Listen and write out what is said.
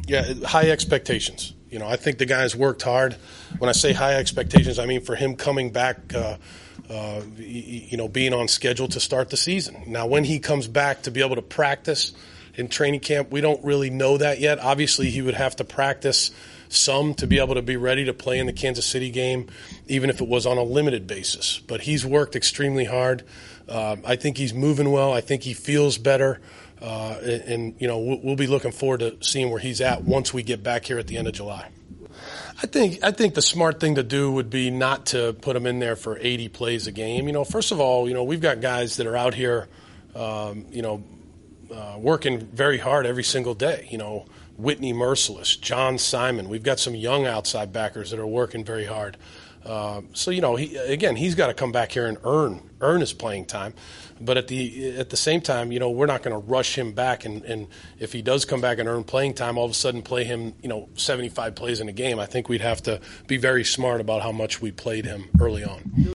Yeah, high expectations. I think the guy's worked hard. When I say high expectations, I mean for him coming back, being on schedule to start the season. Now, when he comes back to be able to practice in training camp, we don't really know that yet. Obviously, he would have to practice some to be able to be ready to play in the Kansas City game, even if it was on a limited basis. But he's worked extremely hard. I think he's moving well. I think he feels better. We'll be looking forward to seeing where he's at once we get back here at the end of July. I think the smart thing to do would be not to put him in there for 80 plays a game. First of all, we've got guys that are out here, working very hard every single day. Whitney Merciless, John Simon. We've got some young outside backers that are working very hard. He's got to come back here and earn his playing time. But at the same time, we're not going to rush him back. And if he does come back and earn playing time, all of a sudden play him, 75 plays in a game, I think we'd have to be very smart about how much we played him early on.